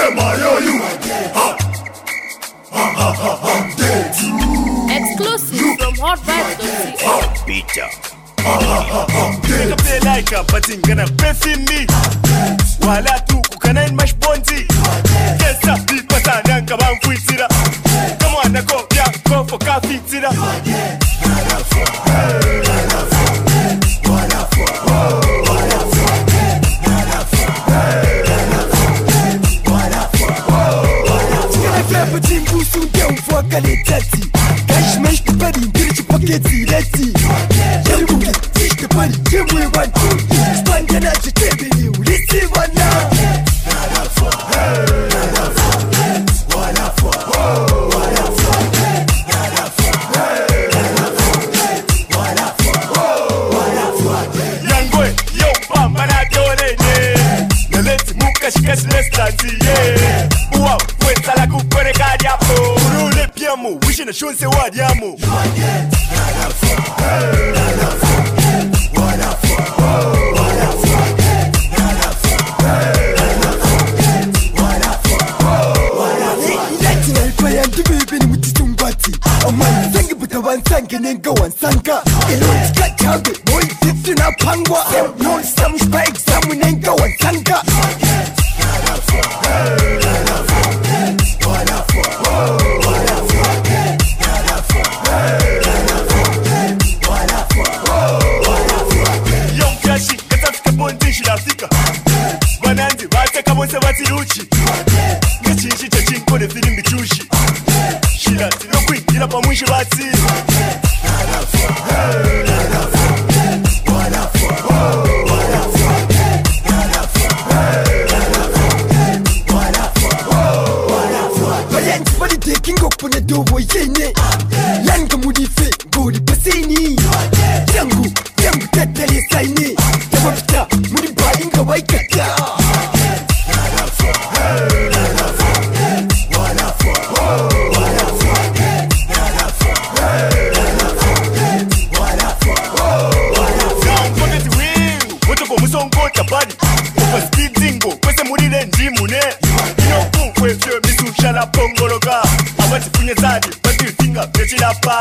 Exclusive from HotVibes.co. Peter. Make a play like a batting gonna pressing me. Wala tu kukana in mash bonzi. Yes sir, the pata nanga bang fuitira. Come on, na go, yeah, go for coffee tira. Cash mesh the body, bitch, pocket zilati. Yaruki, teach the body, give me one, two, stand and I just tell you, listen one now. Young boy, yo, pamba na dole, yeah. Na let's muka shikas lestati, yeah. Wow, kweta la kupere kadi hapo. Urule piamo, wishi na shunse wadi amo. Sanka nenga wansanka Elon skachabe boy sisi na pangwa No some spikes samu nenga wansanka Young Kashi, katafika bondi shilafika Bananzi, bateka bonse batiruchi Ngechinshi cha chinko ne filimbi chushi Shilati, no queen, gila pa mwishi bati Bayanzi bali taking up on the dobo yene Langa mudife, godi pasini Yangu tatali saini Tabapita, mudiba inga waikata Musongota body over speed zingo kwese murile ndimune inokunkwe fyo misushala pongoloka abati funye zadi bati finger pechilapa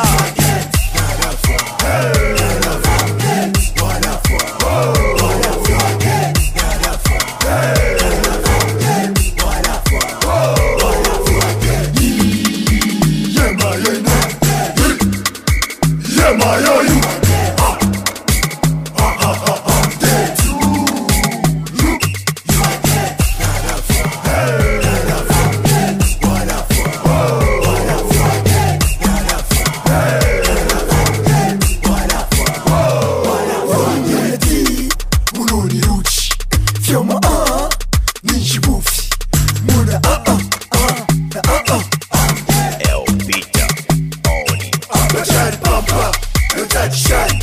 Shine.